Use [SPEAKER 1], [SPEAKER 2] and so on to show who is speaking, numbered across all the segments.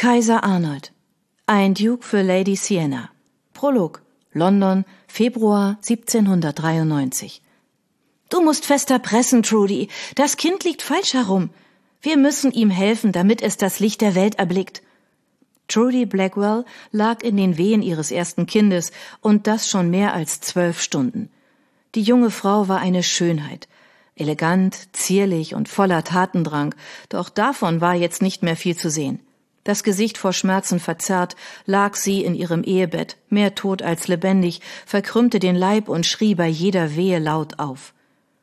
[SPEAKER 1] Kaiser Arnold. Ein Duke für Lady Sienna. Prolog. London, Februar 1793. »Du musst fester pressen, Trudy. Das Kind liegt falsch herum. Wir müssen ihm helfen, damit es das Licht der Welt erblickt.« Trudy Blackwell lag in den Wehen ihres ersten Kindes, und das schon mehr als 12 Stunden. Die junge Frau war eine Schönheit. Elegant, zierlich und voller Tatendrang, doch davon war jetzt nicht mehr viel zu sehen. Das Gesicht vor Schmerzen verzerrt, lag sie in ihrem Ehebett, mehr tot als lebendig, verkrümmte den Leib und schrie bei jeder Wehe laut auf.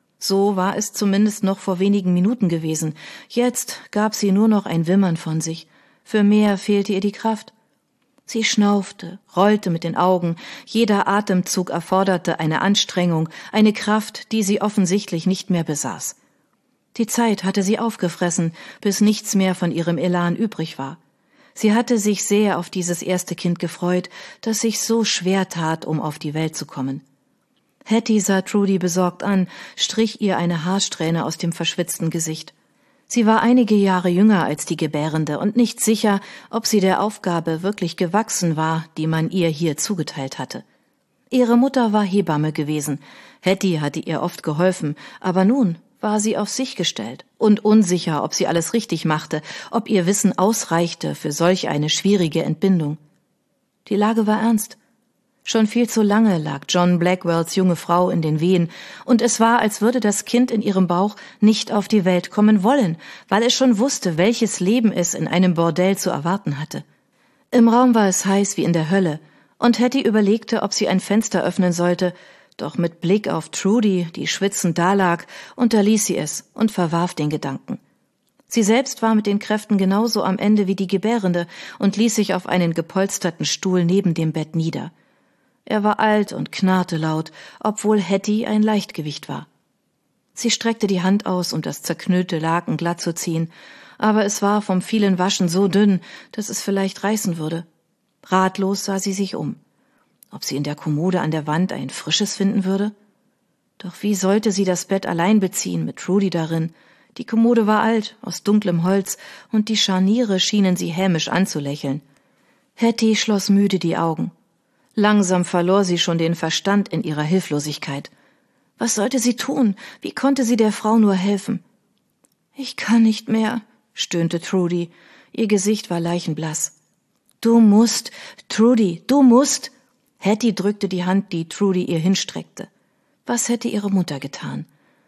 [SPEAKER 1] So war es zumindest noch vor wenigen Minuten gewesen. Jetzt gab sie nur noch ein Wimmern von sich. Für mehr fehlte ihr die Kraft. Sie schnaufte, rollte mit den Augen. Jeder Atemzug erforderte eine Anstrengung, eine Kraft, die sie offensichtlich nicht mehr besaß. Die Zeit hatte sie aufgefressen, bis nichts mehr von ihrem Elan übrig war. Sie hatte sich sehr auf dieses erste Kind gefreut, das sich so schwer tat, um auf die Welt zu kommen. Hattie sah Trudy besorgt an, strich ihr eine Haarsträhne aus dem verschwitzten Gesicht. Sie war einige Jahre jünger als die Gebärende und nicht sicher, ob sie der Aufgabe wirklich gewachsen war, die man ihr hier zugeteilt hatte. Ihre Mutter war Hebamme gewesen. Hattie hatte ihr oft geholfen, aber nun war sie auf sich gestellt und unsicher, ob sie alles richtig machte, ob ihr Wissen ausreichte für solch eine schwierige Entbindung. Die Lage war ernst. Schon viel zu lange lag John Blackwells junge Frau in den Wehen, und es war, als würde das Kind in ihrem Bauch nicht auf die Welt kommen wollen, weil es schon wusste, welches Leben es in einem Bordell zu erwarten hatte. Im Raum war es heiß wie in der Hölle, und Hattie überlegte, ob sie ein Fenster öffnen sollte, doch mit Blick auf Trudy, die schwitzend dalag, unterließ sie es und verwarf den Gedanken. Sie selbst war mit den Kräften genauso am Ende wie die Gebärende und ließ sich auf einen gepolsterten Stuhl neben dem Bett nieder. Er war alt und knarrte laut, obwohl Hattie ein Leichtgewicht war. Sie streckte die Hand aus, um das zerknüllte Laken glatt zu ziehen, aber es war vom vielen Waschen so dünn, dass es vielleicht reißen würde. Ratlos sah sie sich um. Ob sie in der Kommode an der Wand ein frisches finden würde? Doch wie sollte sie das Bett allein beziehen, mit Trudy darin? Die Kommode war alt, aus dunklem Holz, und die Scharniere schienen sie hämisch anzulächeln. Hattie schloss müde die Augen. Langsam verlor sie schon den Verstand in ihrer Hilflosigkeit. Was sollte sie tun? Wie konnte sie der Frau nur helfen? »Ich kann nicht mehr«, stöhnte Trudy. Ihr Gesicht war leichenblass. »Du musst, Trudy, du musst!« Hattie drückte die Hand, die Trudy ihr hinstreckte. Was hätte ihre Mutter getan?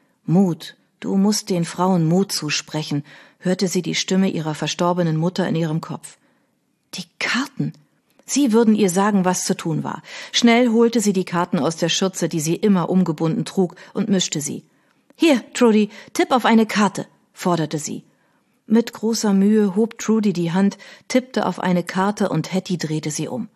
[SPEAKER 1] »Mut, du musst den Frauen Mut zusprechen«, hörte sie die Stimme ihrer verstorbenen Mutter in ihrem Kopf. Die Karten! Sie würden ihr sagen, was zu tun war. Schnell holte sie die Karten aus der Schürze, die sie immer umgebunden trug, und mischte sie. »Hier, Trudy, tipp auf eine Karte«, forderte sie. Mit großer Mühe hob Trudy die Hand, tippte auf eine Karte und Hattie drehte sie um.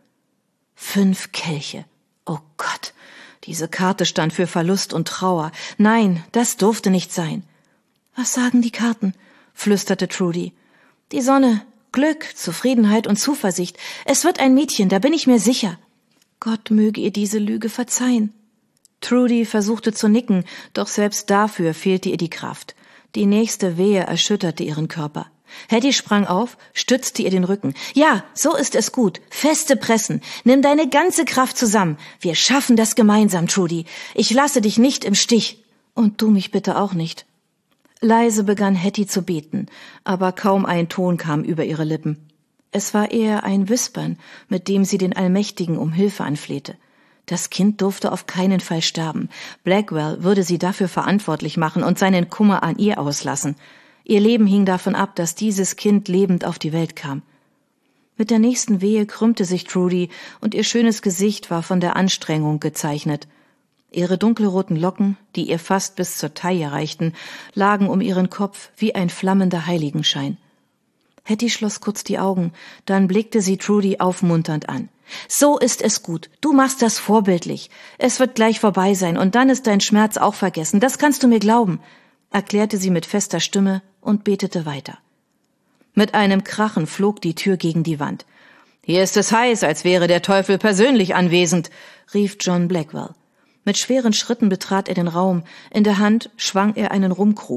[SPEAKER 1] 5 Kelche. Oh Gott, diese Karte stand für Verlust und Trauer. Nein, das durfte nicht sein. »Was sagen die Karten?«, flüsterte Trudy. »Die Sonne, Glück, Zufriedenheit und Zuversicht. Es wird ein Mädchen, da bin ich mir sicher.« Gott möge ihr diese Lüge verzeihen. Trudy versuchte zu nicken, doch selbst dafür fehlte ihr die Kraft. Die nächste Wehe erschütterte ihren Körper. Hattie sprang auf, stützte ihr den Rücken. »Ja, so ist es gut. Feste pressen. Nimm deine ganze Kraft zusammen. Wir schaffen das gemeinsam, Trudy. Ich lasse dich nicht im Stich. Und du mich bitte auch nicht.« Leise begann Hattie zu beten, aber kaum ein Ton kam über ihre Lippen. Es war eher ein Wispern, mit dem sie den Allmächtigen um Hilfe anflehte. Das Kind durfte auf keinen Fall sterben. Blackwell würde sie dafür verantwortlich machen und seinen Kummer an ihr auslassen. Ihr Leben hing davon ab, dass dieses Kind lebend auf die Welt kam. Mit der nächsten Wehe krümmte sich Trudy, und ihr schönes Gesicht war von der Anstrengung gezeichnet. Ihre dunkelroten Locken, die ihr fast bis zur Taille reichten, lagen um ihren Kopf wie ein flammender Heiligenschein. Hattie schloss kurz die Augen, dann blickte sie Trudy aufmunternd an. »So ist es gut. Du machst das vorbildlich. Es wird gleich vorbei sein, und dann ist dein Schmerz auch vergessen. Das kannst du mir glauben«, erklärte sie mit fester Stimme und betete weiter. Mit einem Krachen flog die Tür gegen die Wand. »Hier ist es heiß, als wäre der Teufel persönlich anwesend«, rief John Blackwell. Mit schweren Schritten betrat er den Raum. In der Hand schwang er einen Rumkrug.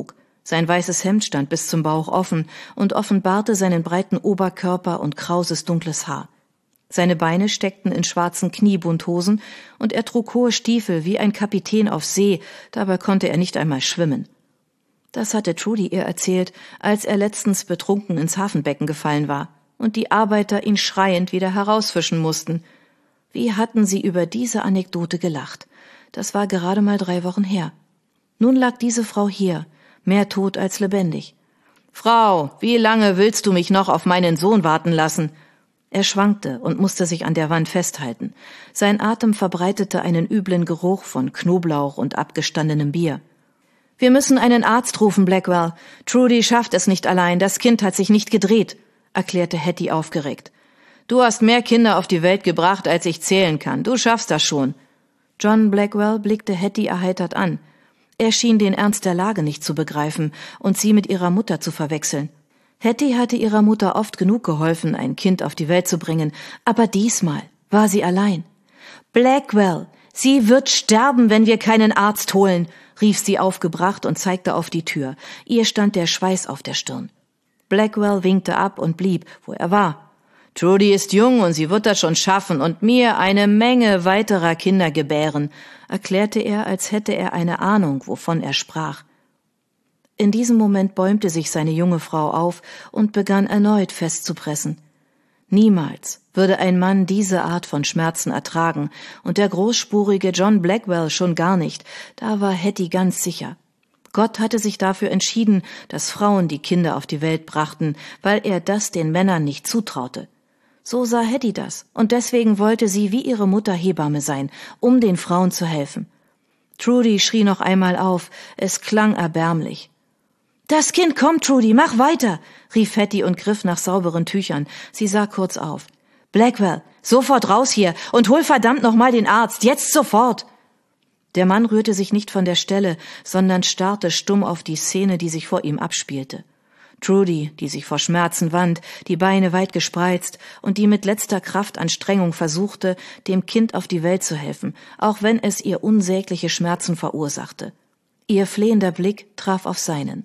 [SPEAKER 1] Sein weißes Hemd stand bis zum Bauch offen und offenbarte seinen breiten Oberkörper und krauses dunkles Haar. Seine Beine steckten in schwarzen Kniebundhosen und er trug hohe Stiefel wie ein Kapitän auf See, dabei konnte er nicht einmal schwimmen. Das hatte Trudy ihr erzählt, als er letztens betrunken ins Hafenbecken gefallen war und die Arbeiter ihn schreiend wieder herausfischen mussten. Wie hatten sie über diese Anekdote gelacht? Das war gerade mal 3 Wochen her. Nun lag diese Frau hier, mehr tot als lebendig. »Frau, wie lange willst du mich noch auf meinen Sohn warten lassen?« Er schwankte und musste sich an der Wand festhalten. Sein Atem verbreitete einen üblen Geruch von Knoblauch und abgestandenem Bier. »Wir müssen einen Arzt rufen, Blackwell. Trudy schafft es nicht allein, das Kind hat sich nicht gedreht«, erklärte Hattie aufgeregt. »Du hast mehr Kinder auf die Welt gebracht, als ich zählen kann. Du schaffst das schon.« John Blackwell blickte Hattie erheitert an. Er schien den Ernst der Lage nicht zu begreifen und sie mit ihrer Mutter zu verwechseln. Hattie hatte ihrer Mutter oft genug geholfen, ein Kind auf die Welt zu bringen, aber diesmal war sie allein. »Blackwell, sie wird sterben, wenn wir keinen Arzt holen«, rief sie aufgebracht und zeigte auf die Tür. Ihr stand der Schweiß auf der Stirn. Blackwell winkte ab und blieb, wo er war. »Trudy ist jung und sie wird das schon schaffen und mir eine Menge weiterer Kinder gebären«, erklärte er, als hätte er eine Ahnung, wovon er sprach. In diesem Moment bäumte sich seine junge Frau auf und begann erneut festzupressen. Niemals würde ein Mann diese Art von Schmerzen ertragen, und der großspurige John Blackwell schon gar nicht, da war Hattie ganz sicher. Gott hatte sich dafür entschieden, dass Frauen die Kinder auf die Welt brachten, weil er das den Männern nicht zutraute. So sah Hattie das, und deswegen wollte sie wie ihre Mutter Hebamme sein, um den Frauen zu helfen. Trudy schrie noch einmal auf, es klang erbärmlich. »Das Kind kommt, Trudy, mach weiter«, rief Hattie und griff nach sauberen Tüchern. Sie sah kurz auf. »Blackwell, sofort raus hier und hol verdammt noch mal den Arzt, jetzt sofort!« Der Mann rührte sich nicht von der Stelle, sondern starrte stumm auf die Szene, die sich vor ihm abspielte. Trudy, die sich vor Schmerzen wand, die Beine weit gespreizt und die mit letzter Kraftanstrengung versuchte, dem Kind auf die Welt zu helfen, auch wenn es ihr unsägliche Schmerzen verursachte. Ihr flehender Blick traf auf seinen.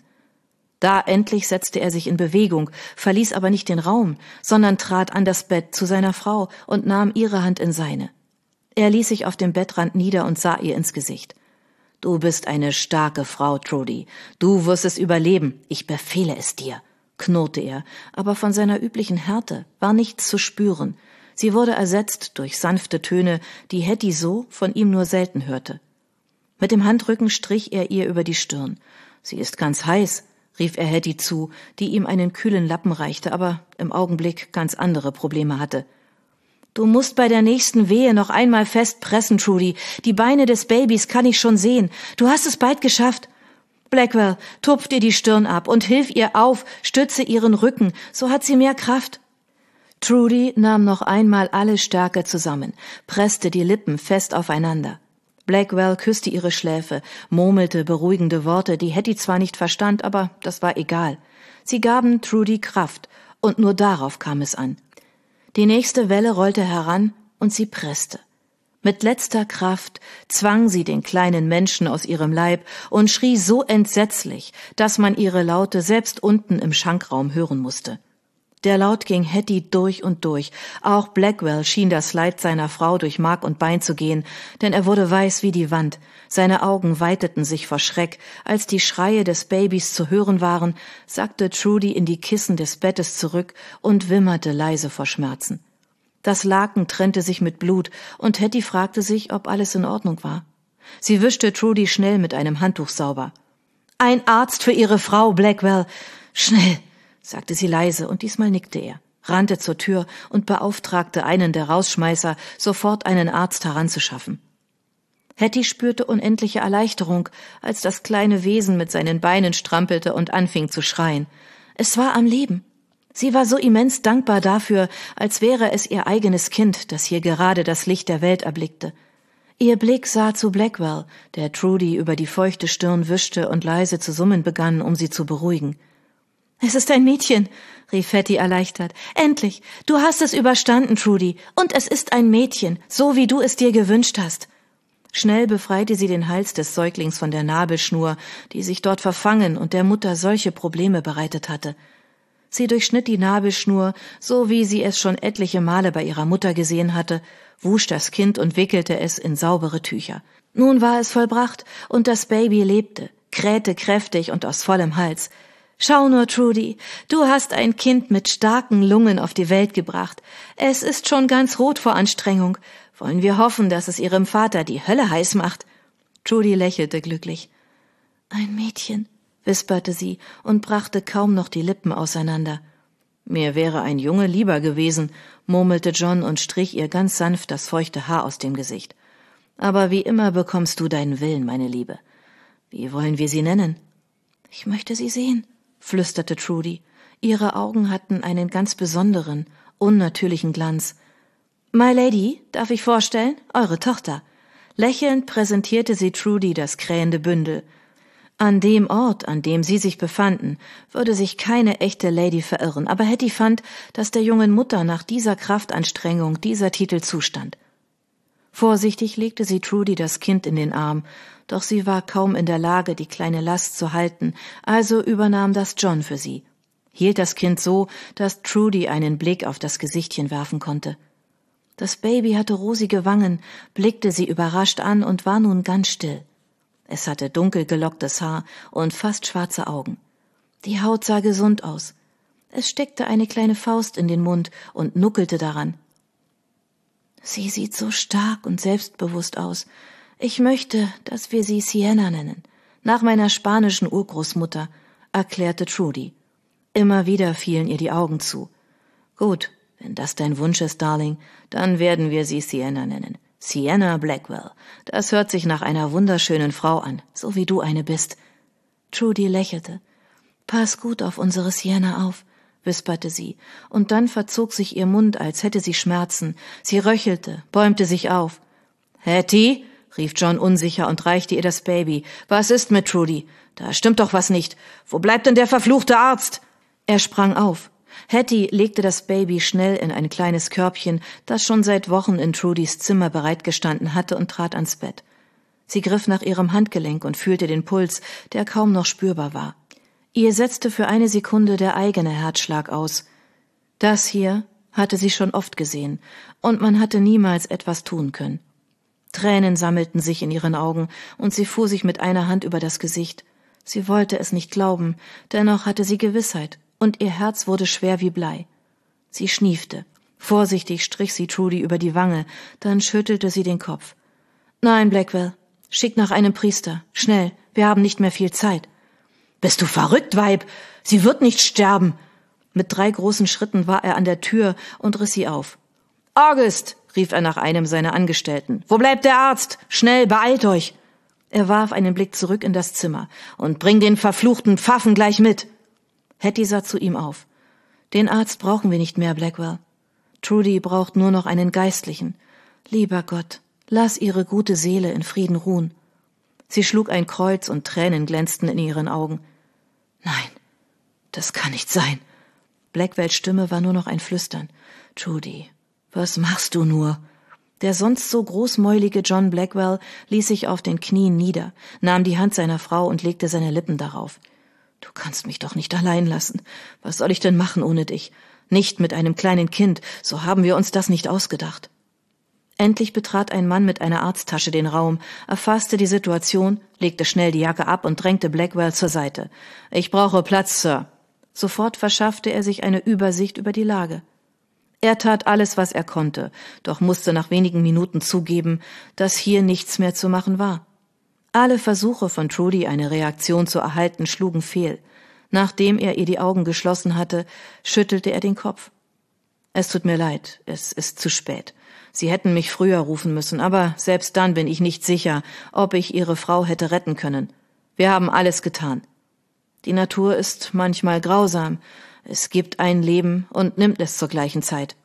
[SPEAKER 1] Da endlich setzte er sich in Bewegung, verließ aber nicht den Raum, sondern trat an das Bett zu seiner Frau und nahm ihre Hand in seine. Er ließ sich auf dem Bettrand nieder und sah ihr ins Gesicht. »Du bist eine starke Frau, Trudy. Du wirst es überleben. Ich befehle es dir«, knurrte er, aber von seiner üblichen Härte war nichts zu spüren. Sie wurde ersetzt durch sanfte Töne, die Hattie so von ihm nur selten hörte. Mit dem Handrücken strich er ihr über die Stirn. »Sie ist ganz heiß«, rief er Hattie zu, die ihm einen kühlen Lappen reichte, aber im Augenblick ganz andere Probleme hatte. »Du musst bei der nächsten Wehe noch einmal fest pressen, Trudy. Die Beine des Babys kann ich schon sehen. Du hast es bald geschafft. Blackwell, tupf ihr die Stirn ab und hilf ihr auf, stütze ihren Rücken, so hat sie mehr Kraft.« Trudy nahm noch einmal alle Stärke zusammen, presste die Lippen fest aufeinander. Blackwell küsste ihre Schläfe, murmelte beruhigende Worte, die Hattie zwar nicht verstand, aber das war egal. Sie gaben Trudy Kraft, und nur darauf kam es an. Die nächste Welle rollte heran und sie presste. Mit letzter Kraft zwang sie den kleinen Menschen aus ihrem Leib und schrie so entsetzlich, dass man ihre Laute selbst unten im Schankraum hören musste. Der Laut ging Hattie durch und durch. Auch Blackwell schien das Leid seiner Frau durch Mark und Bein zu gehen, denn er wurde weiß wie die Wand. Seine Augen weiteten sich vor Schreck. Als die Schreie des Babys zu hören waren, sackte Trudy in die Kissen des Bettes zurück und wimmerte leise vor Schmerzen. Das Laken trennte sich mit Blut, und Hattie fragte sich, ob alles in Ordnung war. Sie wischte Trudy schnell mit einem Handtuch sauber. »Ein Arzt für Ihre Frau, Blackwell! Schnell!« sagte sie leise, und diesmal nickte er, rannte zur Tür und beauftragte einen der Rausschmeißer, sofort einen Arzt heranzuschaffen. Hattie spürte unendliche Erleichterung, als das kleine Wesen mit seinen Beinen strampelte und anfing zu schreien. Es war am Leben. Sie war so immens dankbar dafür, als wäre es ihr eigenes Kind, das hier gerade das Licht der Welt erblickte. Ihr Blick sah zu Blackwell, der Trudy über die feuchte Stirn wischte und leise zu summen begann, um sie zu beruhigen. »Es ist ein Mädchen«, rief Hattie erleichtert. »Endlich! Du hast es überstanden, Trudy. Und es ist ein Mädchen, so wie du es dir gewünscht hast.« Schnell befreite sie den Hals des Säuglings von der Nabelschnur, die sich dort verfangen und der Mutter solche Probleme bereitet hatte. Sie durchschnitt die Nabelschnur, so wie sie es schon etliche Male bei ihrer Mutter gesehen hatte, wusch das Kind und wickelte es in saubere Tücher. Nun war es vollbracht und das Baby lebte, krähte kräftig und aus vollem Hals. »Schau nur, Trudy, du hast ein Kind mit starken Lungen auf die Welt gebracht. Es ist schon ganz rot vor Anstrengung. Wollen wir hoffen, dass es ihrem Vater die Hölle heiß macht?« Trudy lächelte glücklich. »Ein Mädchen«, wisperte sie und brachte kaum noch die Lippen auseinander. »Mir wäre ein Junge lieber gewesen«, murmelte John und strich ihr ganz sanft das feuchte Haar aus dem Gesicht. »Aber wie immer bekommst du deinen Willen, meine Liebe. Wie wollen wir sie nennen?« »Ich möchte sie sehen«, flüsterte Trudy. Ihre Augen hatten einen ganz besonderen, unnatürlichen Glanz. »My Lady, darf ich vorstellen? Eure Tochter.« Lächelnd präsentierte sie Trudy das krähende Bündel. An dem Ort, an dem sie sich befanden, würde sich keine echte Lady verirren, aber Hetty fand, dass der jungen Mutter nach dieser Kraftanstrengung dieser Titel zustand. Vorsichtig legte sie Trudy das Kind in den Arm, doch sie war kaum in der Lage, die kleine Last zu halten, also übernahm das John für sie, hielt das Kind so, dass Trudy einen Blick auf das Gesichtchen werfen konnte. Das Baby hatte rosige Wangen, blickte sie überrascht an und war nun ganz still. Es hatte dunkel gelocktes Haar und fast schwarze Augen. Die Haut sah gesund aus. Es steckte eine kleine Faust in den Mund und nuckelte daran. »Sie sieht so stark und selbstbewusst aus. Ich möchte, dass wir sie Sienna nennen, nach meiner spanischen Urgroßmutter«, erklärte Trudy. Immer wieder fielen ihr die Augen zu. »Gut, wenn das dein Wunsch ist, Darling, dann werden wir sie Sienna nennen. Sienna Blackwell. Das hört sich nach einer wunderschönen Frau an, so wie du eine bist.« Trudy lächelte. »Pass gut auf unsere Sienna auf«, wisperte sie, und dann verzog sich ihr Mund, als hätte sie Schmerzen. Sie röchelte, bäumte sich auf. »Hetty«, rief John unsicher und reichte ihr das Baby. »Was ist mit Trudy? Da stimmt doch was nicht. Wo bleibt denn der verfluchte Arzt?« Er sprang auf. Hetty legte das Baby schnell in ein kleines Körbchen, das schon seit Wochen in Trudys Zimmer bereitgestanden hatte, und trat ans Bett. Sie griff nach ihrem Handgelenk und fühlte den Puls, der kaum noch spürbar war. Ihr setzte für eine Sekunde der eigene Herzschlag aus. Das hier hatte sie schon oft gesehen, und man hatte niemals etwas tun können. Tränen sammelten sich in ihren Augen, und sie fuhr sich mit einer Hand über das Gesicht. Sie wollte es nicht glauben, dennoch hatte sie Gewissheit, und ihr Herz wurde schwer wie Blei. Sie schniefte. Vorsichtig strich sie Trudy über die Wange, dann schüttelte sie den Kopf. »Nein, Blackwell, schick nach einem Priester. Schnell, wir haben nicht mehr viel Zeit.« »Bist du verrückt, Weib? Sie wird nicht sterben!« Mit 3 großen Schritten war er an der Tür und riss sie auf. »August«, rief er nach einem seiner Angestellten. »Wo bleibt der Arzt? Schnell, beeilt euch!« Er warf einen Blick zurück in das Zimmer. »Und bring den verfluchten Pfaffen gleich mit!« Hetty sah zu ihm auf. »Den Arzt brauchen wir nicht mehr, Blackwell. Trudy braucht nur noch einen Geistlichen. Lieber Gott, lass ihre gute Seele in Frieden ruhen.« Sie schlug ein Kreuz und Tränen glänzten in ihren Augen. »Nein, das kann nicht sein.« Blackwells Stimme war nur noch ein Flüstern. »Trudy, was machst du nur?« Der sonst so großmäulige John Blackwell ließ sich auf den Knien nieder, nahm die Hand seiner Frau und legte seine Lippen darauf. »Du kannst mich doch nicht allein lassen. Was soll ich denn machen ohne dich? Nicht mit einem kleinen Kind, so haben wir uns das nicht ausgedacht.« Endlich betrat ein Mann mit einer Arzttasche den Raum, erfasste die Situation, legte schnell die Jacke ab und drängte Blackwell zur Seite. »Ich brauche Platz, Sir.« Sofort verschaffte er sich eine Übersicht über die Lage. Er tat alles, was er konnte, doch musste nach wenigen Minuten zugeben, dass hier nichts mehr zu machen war. Alle Versuche von Trudy, eine Reaktion zu erhalten, schlugen fehl. Nachdem er ihr die Augen geschlossen hatte, schüttelte er den Kopf. »Es tut mir leid, es ist zu spät. Sie hätten mich früher rufen müssen, aber selbst dann bin ich nicht sicher, ob ich Ihre Frau hätte retten können. Wir haben alles getan. Die Natur ist manchmal grausam. Es gibt ein Leben und nimmt es zur gleichen Zeit.«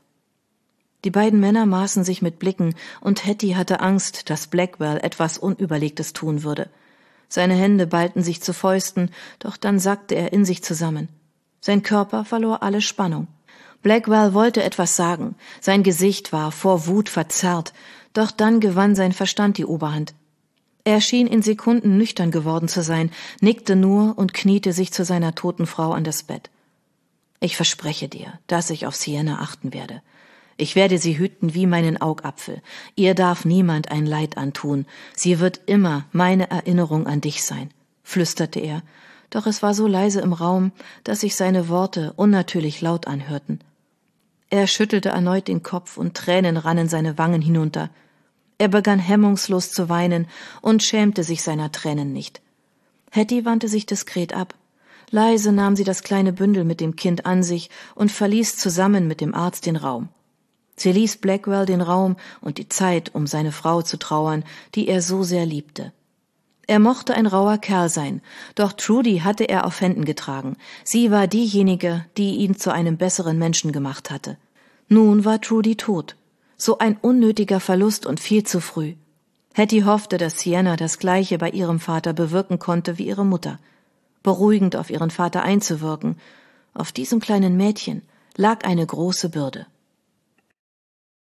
[SPEAKER 1] Die beiden Männer maßen sich mit Blicken, und Hetty hatte Angst, dass Blackwell etwas Unüberlegtes tun würde. Seine Hände ballten sich zu Fäusten, doch dann sackte er in sich zusammen. Sein Körper verlor alle Spannung. Blackwell wollte etwas sagen, sein Gesicht war vor Wut verzerrt, Doch dann gewann sein Verstand die Oberhand. Er schien in Sekunden nüchtern geworden zu sein, nickte nur und kniete sich zu seiner toten Frau an das Bett. »Ich verspreche dir, dass ich auf Sienna achten werde. Ich werde sie hüten wie meinen Augapfel. Ihr darf niemand ein Leid antun. Sie wird immer meine Erinnerung an dich sein«, flüsterte er, doch es war so leise im Raum, dass sich seine Worte unnatürlich laut anhörten. Er schüttelte erneut den Kopf und Tränen rannen seine Wangen hinunter. Er begann hemmungslos zu weinen und schämte sich seiner Tränen nicht. Hattie wandte sich diskret ab. Leise nahm sie das kleine Bündel mit dem Kind an sich und verließ zusammen mit dem Arzt den Raum. Sie ließ Blackwell den Raum und die Zeit, um seine Frau zu trauern, die er so sehr liebte. Er mochte ein rauer Kerl sein, doch Trudy hatte er auf Händen getragen. Sie war diejenige, die ihn zu einem besseren Menschen gemacht hatte. Nun war Trudy tot. So ein unnötiger Verlust und viel zu früh. Hattie hoffte, dass Sienna das Gleiche bei ihrem Vater bewirken konnte wie ihre Mutter. Beruhigend auf ihren Vater einzuwirken. Auf diesem kleinen Mädchen lag eine große Bürde.